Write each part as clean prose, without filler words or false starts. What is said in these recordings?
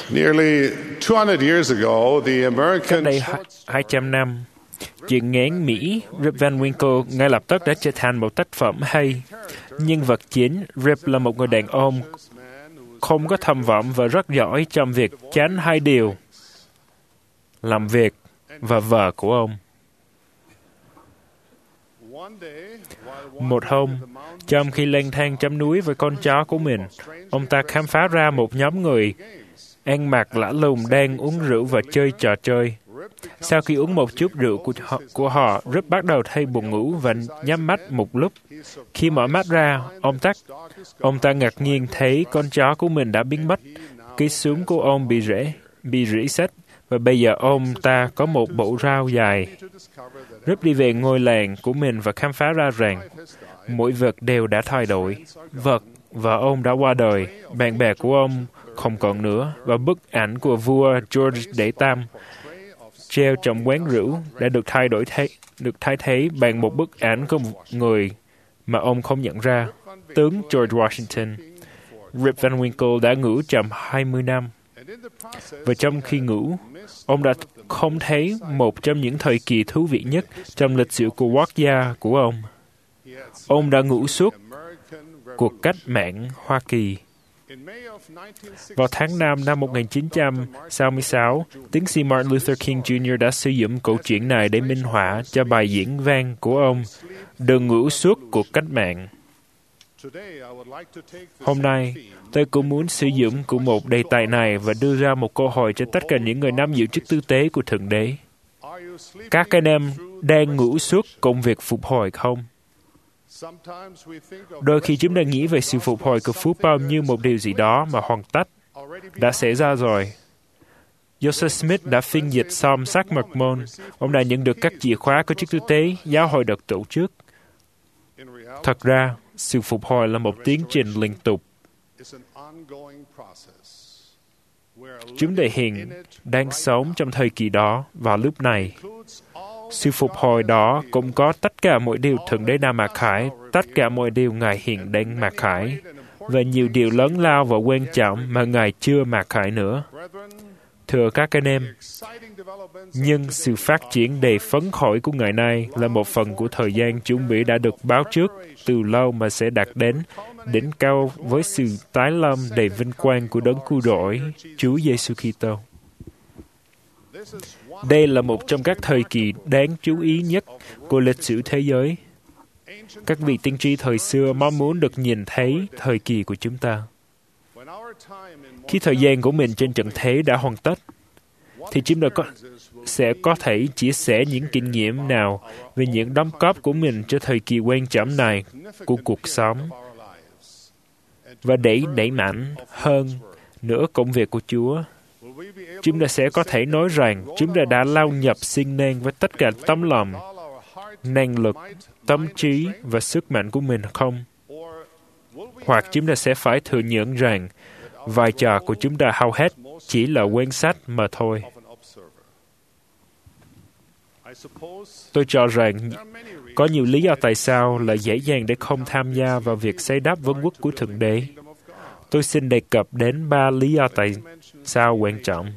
Nearly 200 years ago, the Cách American đây 200 năm, truyện ngắn Mỹ Rip Van Winkle ngay lập tức đã trở thành một tác phẩm hay. Nhân vật chính, Rip là một người đàn ông không có tham vọng và rất giỏi trong việc tránh hai điều, làm việc và vợ của ông. Một hôm, trong khi lang thang trong núi với con chó của mình, ông ta khám phá ra một nhóm người ăn mặc lạ lùng đang uống rượu và chơi trò chơi. Sau khi uống một chút rượu của họ, Rip bắt đầu thấy buồn ngủ và nhắm mắt một lúc. Khi mở mắt ra, ông ta ngạc nhiên thấy con chó của mình đã biến mất. Cái súng của ông bị rỉ sét và bây giờ ông ta có một bộ rau dài. Rip đi về ngôi làng của mình và khám phá ra rằng mọi vật đều đã thay đổi. Vật và ông đã qua đời, bạn bè của ông không còn nữa, và bức ảnh của vua George Đệ Tam treo trong quán rượu đã được thay thế bằng một bức ảnh của một người mà ông không nhận ra, tướng George Washington. Rip Van Winkle đã ngủ trong 20 năm. Và trong khi ngủ, ông đã không thấy một trong những thời kỳ thú vị nhất trong lịch sử của quốc gia của ông. Ông đã ngủ suốt cuộc cách mạng Hoa Kỳ. Vào tháng 5 năm 1966, tiến sĩ Martin Luther King Jr. đã sử dụng câu chuyện này để minh họa cho bài diễn văn của ông, Đừng ngủ suốt cuộc cách mạng. Hôm nay, tôi cũng muốn sử dụng của một đề tài này và đưa ra một câu hỏi cho tất cả những người nắm giữ chức tư tế của Thượng Đế. Các anh em đang ngủ suốt công việc phục hồi không? Đôi khi chúng ta nghĩ về sự phục hồi của phúc âm như một điều gì đó mà hoàn tất, đã xảy ra rồi. Joseph Smith đã phiên dịch Psalm sách mật môn. Ông đã nhận được các chìa khóa của chức tư tế giáo hội được tổ chức. Thật ra, sự phục hồi là một tiến trình liên tục. Chúng ta hiện đang sống trong thời kỳ đó vào lúc này. Sự phục hồi đó cũng có tất cả mọi điều Thượng Đế đã mặc khải, tất cả mọi điều Ngài hiện đang mặc khải, và nhiều điều lớn lao và quan trọng mà Ngài chưa mặc khải nữa. Thưa các anh em, nhưng sự phát triển đầy phấn khởi của ngày nay là một phần của thời gian chuẩn bị đã được báo trước từ lâu mà sẽ đạt đến đỉnh cao với sự tái lâm đầy vinh quang của Đấng Cứu Rỗi, Chúa Giêsu Kitô. Đây là một trong các thời kỳ đáng chú ý nhất của lịch sử thế giới. Các vị tiên tri thời xưa mong muốn được nhìn thấy thời kỳ của chúng ta. Khi thời gian của mình trên trận thế đã hoàn tất, thì chúng ta sẽ có thể chia sẻ những kinh nghiệm nào về những đóng góp của mình cho thời kỳ quan trọng này của cuộc sống, và để đẩy mạnh hơn nữa công việc của Chúa. Chúng ta sẽ có thể nói rằng chúng ta đã lao nhập sinh nên với tất cả tấm lòng, năng lực, tâm trí và sức mạnh của mình không? Hoặc chúng ta sẽ phải thừa nhận rằng vai trò của chúng ta hầu hết chỉ là quan sát mà thôi. Tôi cho rằng có nhiều lý do tại sao là dễ dàng để không tham gia vào việc xây đắp vương quốc của Thượng Đế. Tôi xin đề cập đến 3 lý do tại sao quan trọng.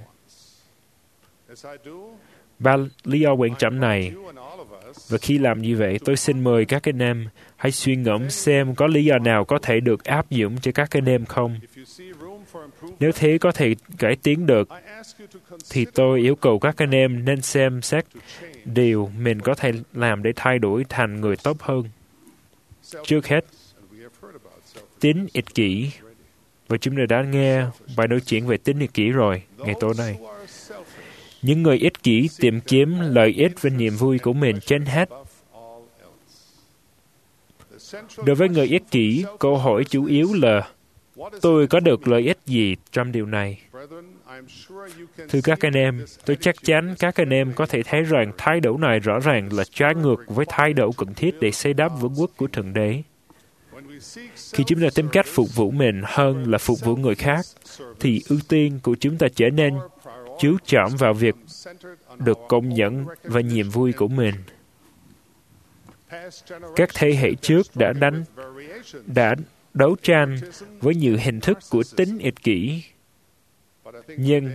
3 lý do quan trọng này, và khi làm như vậy, tôi xin mời các anh em hãy suy ngẫm xem có lý do nào có thể được áp dụng cho các anh em không. Nếu thế có thể cải tiến được, thì tôi yêu cầu các anh em nên xem xét điều mình có thể làm để thay đổi thành người tốt hơn. Trước hết, tính ích kỷ. Và chúng ta đã nghe bài nói chuyện về tính ích kỷ rồi, ngày tối nay. Những người ích kỷ tìm kiếm lợi ích và niềm vui của mình trên hết. Đối với người ích kỷ, câu hỏi chủ yếu là tôi có được lợi ích gì trong điều này? Thưa các anh em, tôi chắc chắn các anh em có thể thấy rằng thái độ này rõ ràng là trái ngược với thái độ cần thiết để xây đắp vương quốc của Thượng Đế. Khi chúng ta tìm cách phục vụ mình hơn là phục vụ người khác, thì ưu tiên của chúng ta trở nên chú trọng vào việc được công nhận và niềm vui của mình. Các thế hệ trước đã đấu tranh với nhiều hình thức của tính ích kỷ. Nhưng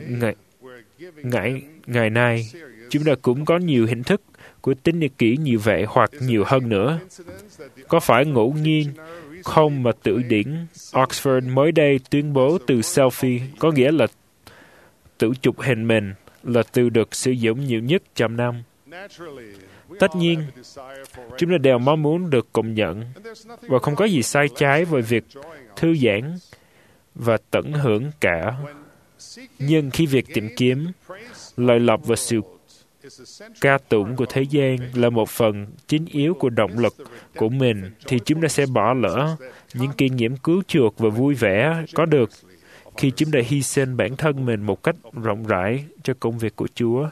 ngày nay, chúng ta cũng có nhiều hình thức của tính nhật ký như vậy hoặc nhiều hơn nữa. Có phải ngẫu nhiên không mà từ điển Oxford mới đây tuyên bố từ selfie, có nghĩa là tự chụp hình mình, là từ được sử dụng nhiều nhất trong năm. Tất nhiên, chúng ta đều mong muốn được công nhận, và không có gì sai trái với việc thư giãn và tận hưởng cả. Nhưng khi việc tìm kiếm, lợi lộc và sự ca tụng của thế gian là một phần chính yếu của động lực của mình, thì chúng ta sẽ bỏ lỡ những kinh nghiệm cứu chuộc và vui vẻ có được khi chúng ta hy sinh bản thân mình một cách rộng rãi cho công việc của Chúa.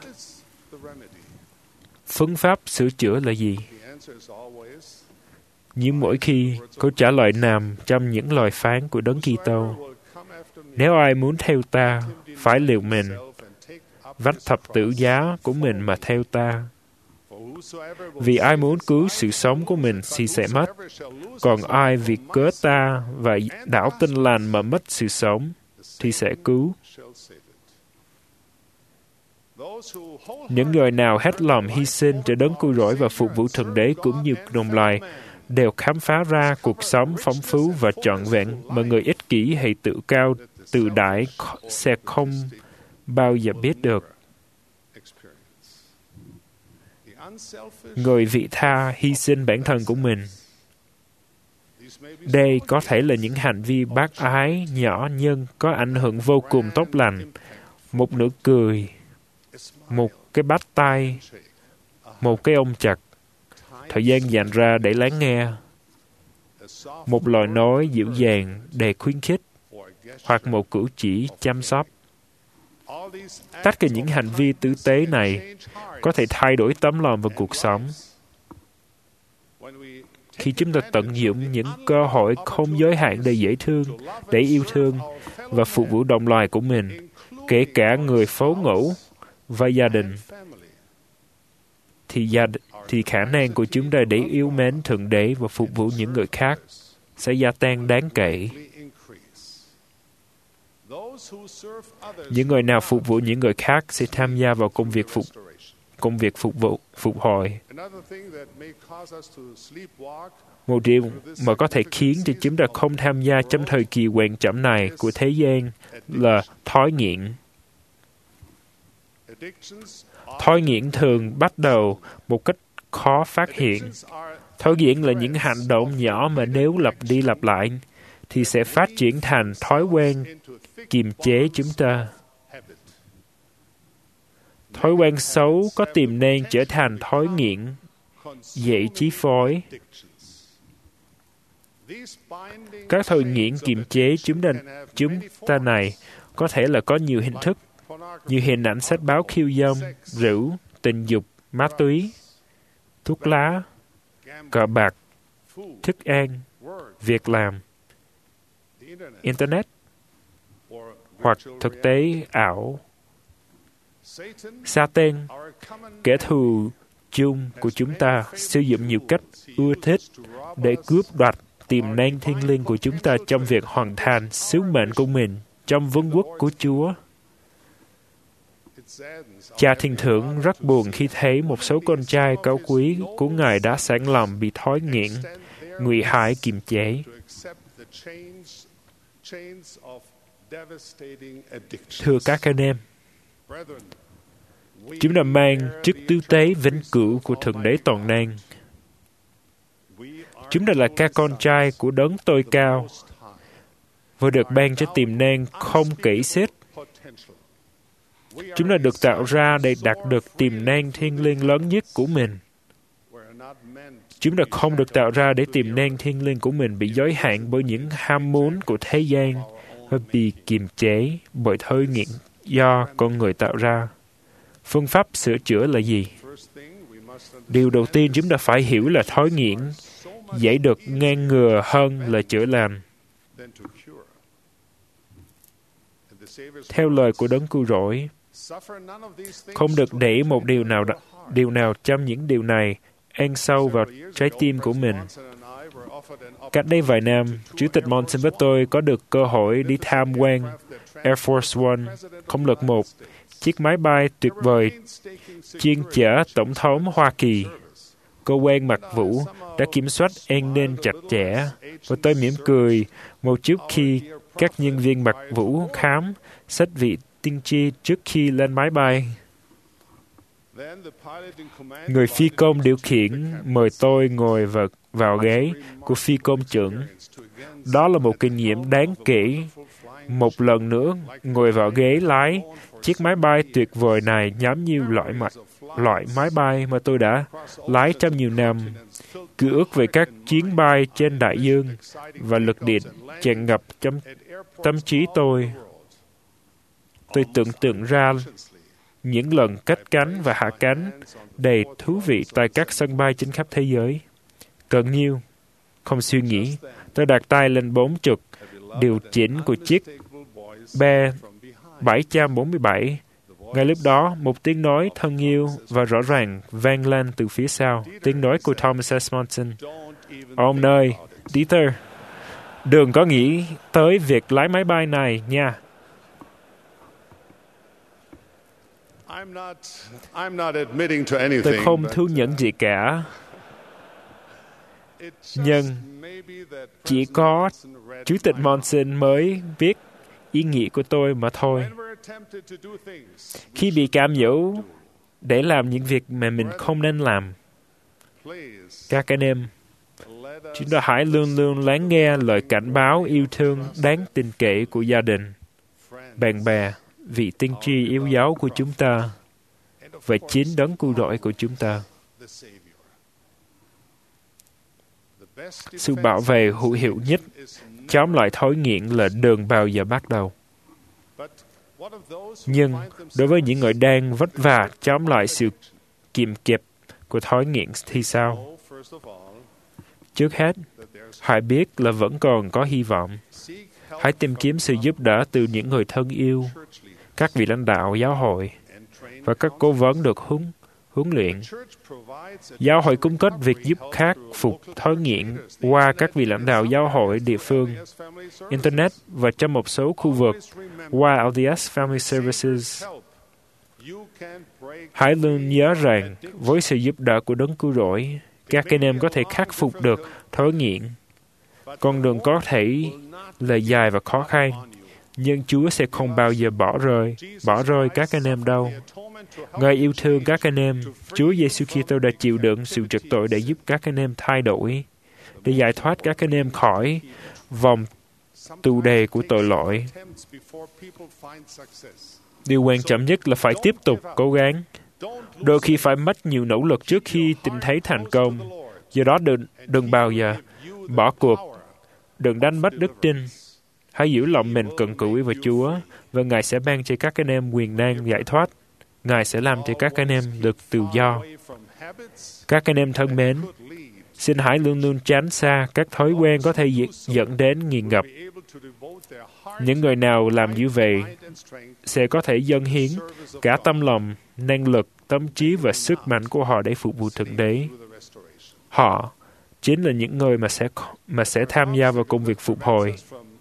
Phương pháp sửa chữa là gì? Như mỗi khi, câu trả lời nằm trong những lời phán của Đấng Kitô. Nếu ai muốn theo ta, phải liều mình, vác thập tự giá của mình mà theo ta. Vì ai muốn cứu sự sống của mình thì sẽ mất, còn ai vì cớ ta và đạo Tin Lành mà mất sự sống thì sẽ cứu. Những người nào hết lòng hy sinh cho Đấng Cứu Rỗi và phục vụ Thượng Đế cũng như đồng loài đều khám phá ra cuộc sống phong phú và trọn vẹn mà người ích kỷ hay tự cao, tự đại sẽ không bao giờ biết được. Người vị tha hy sinh bản thân của mình. Đây có thể là những hành vi bác ái nhỏ nhưng có ảnh hưởng vô cùng tốt lành. Một nụ cười, một cái bắt tay, một cái ôm chặt, thời gian dành ra để lắng nghe, một lời nói dịu dàng để khuyến khích, hoặc một cử chỉ chăm sóc. Tất cả những hành vi tử tế này có thể thay đổi tấm lòng và cuộc sống. Khi chúng ta tận dụng những cơ hội không giới hạn để dễ thương, để yêu thương và phục vụ đồng loài của mình, kể cả người phố ngũ và gia đình, thì khả năng của chúng ta để yêu mến Thượng Đế và phục vụ những người khác sẽ gia tăng đáng kể. Những người nào phục vụ những người khác sẽ tham gia vào công việc phục hồi. Một điều mà có thể khiến cho chúng ta không tham gia trong thời kỳ quan trọng này của thế gian là thói nghiện. Thói nghiện thường bắt đầu một cách khó phát hiện. Thói nghiện là những hành động nhỏ mà nếu lặp đi lặp lại thì sẽ phát triển thành thói quen kiềm chế chúng ta. Thói quen xấu có tiềm năng trở thành thói nghiện, dễ chi phối. Các thói nghiện kiềm chế chúng ta này có thể là có nhiều hình thức, như hình ảnh sách báo khiêu dâm, rượu, tình dục, ma túy, thuốc lá, cờ bạc, thức ăn, việc làm, Internet, hoặc thực tế ảo. Satan, kẻ thù chung của chúng ta, sử dụng nhiều cách ưa thích để cướp đoạt tiềm năng thiêng liêng của chúng ta trong việc hoàn thành sứ mệnh của mình trong vương quốc của Chúa. Cha Thiên Thượng rất buồn khi thấy một số con trai cao quý của Ngài đã sẵn lòng bị thói nghiện, nguy hại kiềm chế. Thưa các anh em, chúng ta mang chức tư tế vĩnh cửu của Thượng Đế toàn năng. Chúng ta là các con trai của Đấng Tối Cao, vừa được ban cho tiềm năng không kể xiết. Chúng ta được tạo ra để đạt được tiềm năng thiêng liêng lớn nhất của mình. Chúng ta không được tạo ra để tiềm năng thiêng liêng của mình bị giới hạn bởi những ham muốn của thế gian và bị kiềm chế bởi thói nghiện do con người tạo ra. Phương pháp sửa chữa là gì? Điều đầu tiên chúng ta phải hiểu là thói nghiện dễ được ngăn ngừa hơn là chữa lành. Theo lời của Đấng Cứu Rỗi, không được để một điều nào trong những điều này ăn sâu vào trái tim của mình. Cách đây vài năm, Chủ tịch Monson với tôi có được cơ hội đi tham quan Air Force One, không lực 1, chiếc máy bay tuyệt vời chuyên chở Tổng thống Hoa Kỳ. Cơ quan mặc vũ đã kiểm soát an ninh chặt chẽ, và tôi mỉm cười một chút khi các nhân viên mặc vũ khám xét vị tiên tri trước khi lên máy bay. Người phi công điều khiển mời tôi ngồi vào ghế của phi công trưởng. Đó là một kinh nghiệm đáng kể. Một lần nữa, ngồi vào ghế lái, chiếc máy bay tuyệt vời này giống như loại máy bay mà tôi đã lái trong nhiều năm. Ký ức về các chuyến bay trên đại dương và lực điện tràn ngập trong tâm trí tôi. Tôi tưởng tượng ra những lần cất cánh và hạ cánh đầy thú vị tại các sân bay trên khắp thế giới. Cần nhiêu, không suy nghĩ, tôi đặt tay lên bấm chuột điều chỉnh của chiếc B747. Ngay lúc đó, một tiếng nói thân yêu và rõ ràng vang lên từ phía sau. Tiếng nói của Thomas S. Monson. Ông ơi, Dieter, đừng có nghĩ tới việc lái máy bay này nha. Tôi không thú nhận gì cả. Nhưng chỉ có Chủ tịch Monson mới biết ý nghĩ của tôi mà thôi. Khi bị cám dỗ để làm những việc mà mình không nên làm, các anh em, chúng ta hãy luôn luôn lắng nghe lời cảnh báo yêu thương đáng tin cậy của gia đình, bạn bè, vị tiên tri yêu dấu của chúng ta, và chính đấng cứu rỗi của chúng ta. Sự bảo vệ hữu hiệu nhất chống lại thói nghiện là đừng bao giờ bắt đầu. Nhưng đối với những người đang vất vả chống lại sự kiềm kẹp của thói nghiện thì sao? Trước hết, hãy biết là vẫn còn có hy vọng. Hãy tìm kiếm sự giúp đỡ từ những người thân yêu, các vị lãnh đạo giáo hội và các cố vấn được huấn luyện. Giáo hội cung cấp việc giúp khắc phục thói nghiện qua các vị lãnh đạo giáo hội địa phương, Internet và trong một số khu vực qua LDS Family Services. Hãy luôn nhớ rằng, với sự giúp đỡ của đấng cứu rỗi, các anh em có thể khắc phục được thói nghiện. Con đường có thể là dài và khó khăn, nhưng Chúa sẽ không bao giờ bỏ rơi các anh em đâu. Ngài yêu thương các anh em. Chúa Giêsu Kitô đã chịu đựng sự trật tội để giúp các anh em thay đổi, để giải thoát các anh em khỏi vòng tù đề của tội lỗi. Điều quan trọng nhất là phải tiếp tục cố gắng. Đôi khi phải mất nhiều nỗ lực trước khi tìm thấy thành công. Do đó đừng bao giờ bỏ cuộc. Đừng đánh mất đức tin. Hãy giữ lòng mình cận cửi với Chúa, và Ngài sẽ ban cho các anh em quyền năng giải thoát. Ngài sẽ làm cho các anh em được tự do. Các anh em thân mến, xin hãy luôn luôn tránh xa các thói quen có thể dẫn đến nghiện ngập. Những người nào làm như vậy sẽ có thể dâng hiến cả tâm lòng, năng lực, tâm trí và sức mạnh của họ để phục vụ Thượng Đế. Họ chính là những người mà sẽ tham gia vào công việc phục hồi.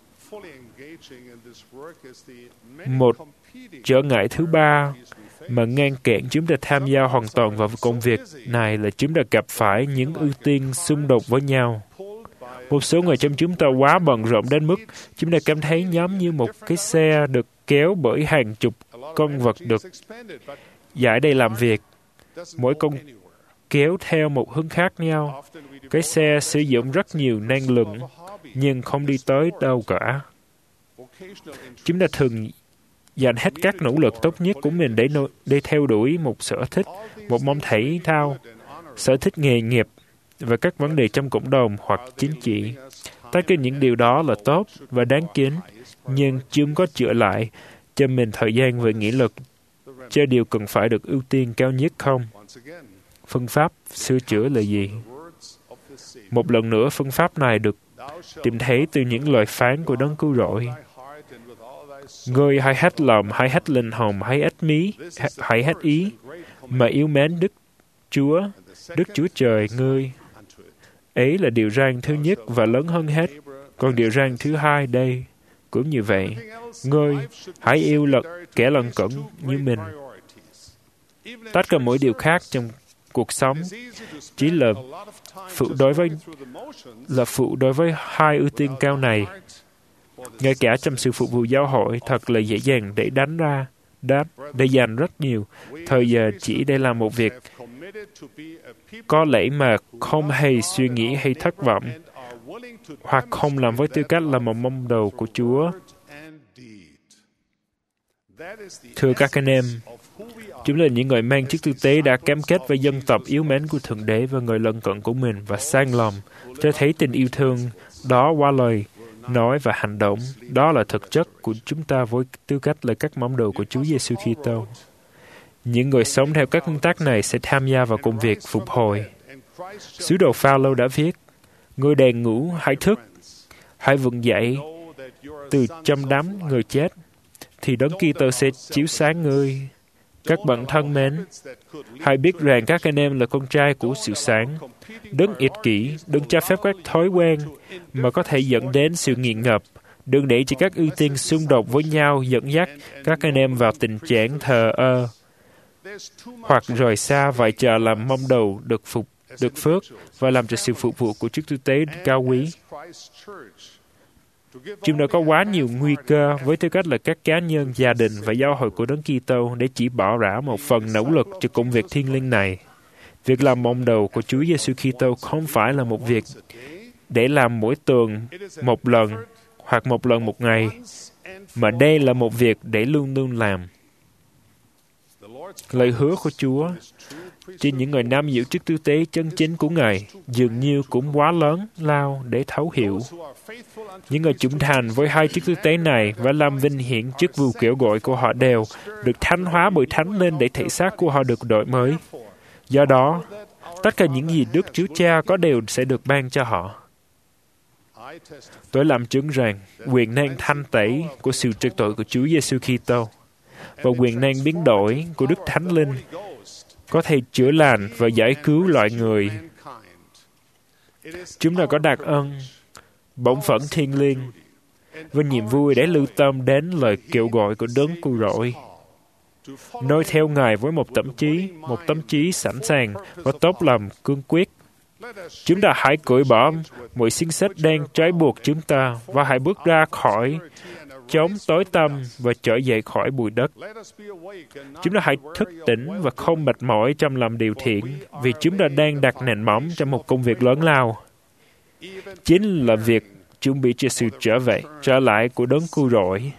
Một trở ngại thứ ba mà ngăn cản chúng ta tham gia hoàn toàn vào công việc này là chúng ta gặp phải những ưu tiên xung đột với nhau. Một số người trong chúng ta quá bận rộn đến mức chúng ta cảm thấy giống như một cái xe được kéo bởi hàng chục con vật được giải để làm việc. Mỗi con kéo theo một hướng khác nhau. Cái xe sử dụng rất nhiều năng lượng, nhưng không đi tới đâu cả. Chúng ta thường dành hết các nỗ lực tốt nhất của mình để theo đuổi một sở thích, một môn thể thao, sở thích nghề nghiệp và các vấn đề trong cộng đồng hoặc chính trị. Tất cả những điều đó là tốt và đáng kính, nhưng chúng có chữa lại cho mình thời gian và nghị lực cho điều cần phải được ưu tiên cao nhất không? Phương pháp sửa chữa là gì? Một lần nữa, phương pháp này được tìm thấy từ những lời phán của đấng cứu rỗi. Ngươi hãy hết lòng, hãy hết linh hồn, hãy hết ý, mà yêu mến Đức Chúa trời ngươi. Ấy là điều răn thứ nhất và lớn hơn hết. Còn điều răn thứ hai đây cũng như vậy. Ngươi hãy yêu kẻ lân cận như mình. Tất cả mỗi điều khác trong cuộc sống chỉ là phụ đối với hai ưu tiên cao này. Ngay cả trong sự phục vụ giáo hội, thật là dễ dàng để để dành rất nhiều thời giờ chỉ để làm một việc có lẽ mà không hề suy nghĩ hay thất vọng, hoặc không làm với tư cách là một môn đồ của Chúa. Thưa các anh em, chúng là những người mang chức tư tế đã cam kết với dân tộc yếu mến của Thượng Đế và người lân cận của mình và sang lòng, cho thấy tình yêu thương đó qua lời nói và hành động. Đó là thực chất của chúng ta với tư cách là các môn đồ của Chúa Giêsu Kitô. Những người sống theo các nguyên tắc này sẽ tham gia vào công việc phục hồi. Sứ đồ Phao-lô đã viết: Ngươi đang ngủ, hãy thức, hãy vực dậy từ trong đám người chết, thì Đấng Kitô sẽ chiếu sáng ngươi. Các bạn thân mến, hãy biết rằng các anh em là con trai của sự sáng. Đừng ích kỷ, đừng cho phép các thói quen mà có thể dẫn đến sự nghiện ngập. Đừng để cho các ưu tiên xung đột với nhau dẫn dắt các anh em vào tình trạng thờ ơ hoặc rời xa vai trò làm mong đầu được phước và làm cho sự phục vụ của chức tư tế cao quý. Chúng đã có quá nhiều nguy cơ với tư cách là các cá nhân, gia đình và giáo hội của Đấng Kitô để chỉ bỏ ra một phần nỗ lực cho công việc thiêng liêng này. Việc làm môn đồ của Chúa Giêsu Kitô không phải là một việc để làm mỗi tuần một lần hoặc một lần một ngày, mà đây là một việc để luôn luôn làm. Lời hứa của Chúa trên những người nam giữ chức tư tế chân chính của Ngài dường như cũng quá lớn lao để thấu hiểu. Những người trung thành với hai chức tư tế này và làm vinh hiển chức vụ kêu gọi của họ đều được thánh hóa bởi Thánh Linh để thể xác của họ được đổi mới. Do đó, tất cả những gì Đức Chúa Cha có đều sẽ được ban cho họ. Tôi làm chứng rằng quyền năng thanh tẩy của sự trật tội của Chúa Giêsu Kitô và quyền năng biến đổi của Đức Thánh Linh có thể chữa lành và giải cứu loài người. Chúng ta có đặc ân, bổn phận thiêng liêng và niềm vui để lưu tâm đến lời kêu gọi của Đấng Cứu Rỗi. Noi theo Ngài với một tâm trí sẵn sàng và tốt lòng cương quyết. Chúng ta hãy cởi bỏ mọi xiềng xích đang trói buộc chúng ta và hãy bước ra khỏi chốn tối tăm và trở dậy khỏi bụi đất. Chúng ta hãy thức tỉnh và không mệt mỏi trong làm điều thiện, vì chúng ta đang đặt nền móng cho một công việc lớn lao. Chính là việc chuẩn bị cho sự trở lại của Đấng Cứu Rỗi.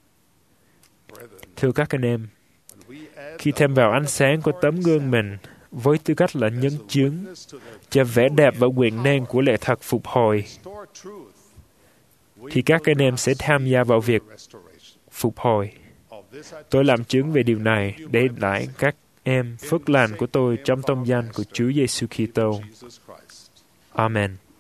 Thưa các anh em, khi thêm vào ánh sáng của tấm gương mình với tư cách là nhân chứng cho vẻ đẹp và quyền năng của lẽ thật phục hồi, thì các anh em sẽ tham gia vào việc phục hồi. Tôi làm chứng về điều này để lại các em phước lành của tôi trong tông danh của Chúa Giêsu Kitô. Amen.